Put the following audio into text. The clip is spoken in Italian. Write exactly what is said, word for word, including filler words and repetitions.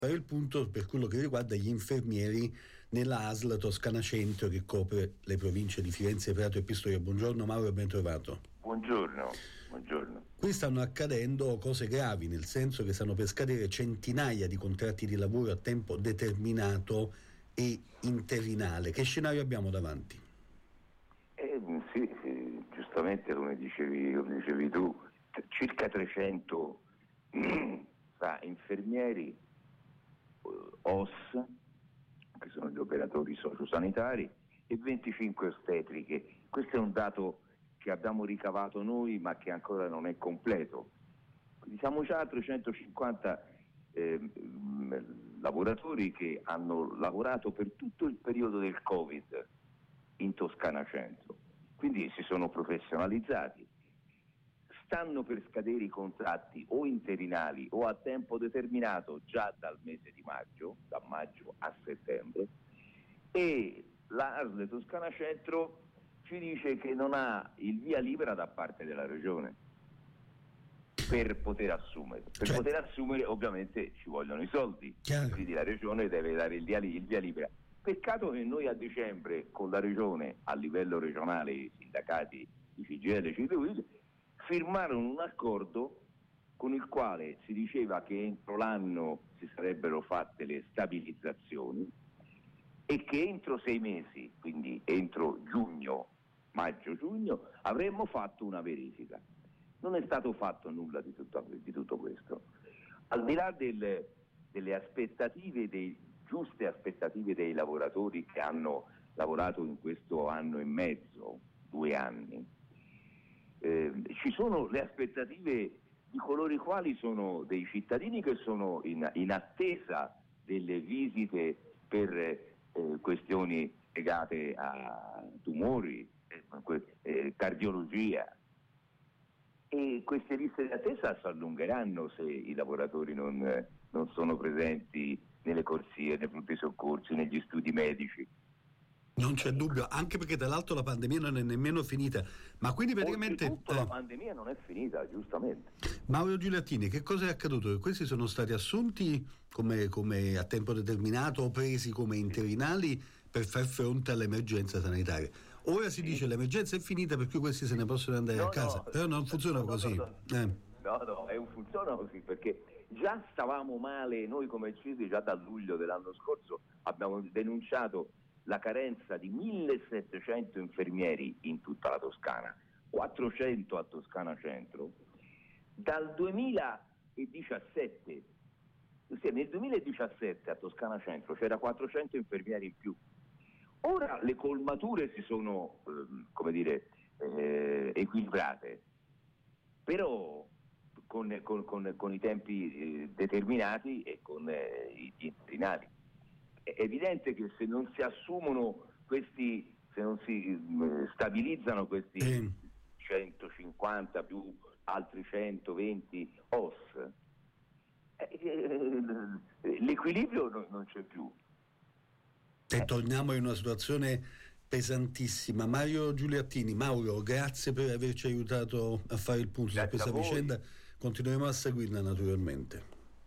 fare il punto per quello che riguarda gli infermieri nella A S L Toscana Centro che copre le province di Firenze, Prato e Pistoia. Buongiorno Mauro, ben trovato. Buongiorno, buongiorno. Qui stanno accadendo cose gravi, nel senso che stanno per scadere centinaia di contratti di lavoro a tempo determinato e interinale. Che scenario abbiamo davanti? Eh, sì, sì, giustamente come dicevi, come dicevi tu, t- circa trecento tra infermieri, O S, che sono gli operatori sociosanitari, e venticinque ostetriche. Questo è un dato che abbiamo ricavato noi ma che ancora non è completo. Quindi siamo già a trecentocinquanta eh, lavoratori che hanno lavorato per tutto il periodo del Covid in Toscana Centro, quindi si sono professionalizzati. Stanno per scadere i contratti o interinali o a tempo determinato già dal mese di maggio, da maggio a settembre, e la A S L Toscana Centro ci dice che non ha il via libera da parte della regione per poter assumere. Per cioè, poter assumere ovviamente ci vogliono i soldi, chiaro. Quindi la regione deve dare il via, il via libera. Peccato che noi a dicembre con la regione, a livello regionale, i sindacati di C G I L e C T U I L firmarono un accordo con il quale si diceva che entro l'anno si sarebbero fatte le stabilizzazioni e che entro sei mesi, quindi entro giugno, maggio-giugno, avremmo fatto una verifica. Non è stato fatto nulla di tutto, di tutto questo. Al di là del, delle aspettative, dei giuste aspettative dei lavoratori che hanno lavorato in questo anno e mezzo, due anni, eh, ci sono le aspettative di coloro i quali sono dei cittadini che sono in, in attesa delle visite per eh, questioni legate a tumori, eh, eh, cardiologia, e queste liste di attesa si allungheranno se i lavoratori non, eh, non sono presenti nelle corsie, nei pronti soccorsi, negli studi medici. Non c'è dubbio, anche perché tra l'altro la pandemia non è nemmeno finita, ma quindi praticamente Oltretutto eh, la pandemia non è finita, giustamente. Mauro Giuliattini, che cosa è accaduto? Che questi sono stati assunti come, come a tempo determinato o presi come interinali per far fronte all'emergenza sanitaria. Ora si dice l'emergenza è finita per cui questi se ne possono andare no, a casa, no, però non funziona no, no, così. No, no, eh. no, no è un, funziona così perché già stavamo male, noi come C I S I già da luglio dell'anno scorso abbiamo denunciato la carenza di millesettecento infermieri in tutta la Toscana, quattrocento a Toscana Centro. Dal duemiladiciassette, ossia nel duemiladiciassette a Toscana Centro c'era quattrocento infermieri in più. Ora le colmature si sono, eh, come dire, eh, equilibrate, però con, con, con, con i tempi eh, determinati e con eh, i interinali. È evidente che se non si assumono questi, se non si eh, stabilizzano questi eh. centocinquanta più altri centoventi O S, eh, eh, l'equilibrio non, non c'è più. E torniamo in una situazione pesantissima. Mario Giuliattini, Mauro, grazie per averci aiutato a fare il punto su questa vicenda. Continueremo a seguirla naturalmente.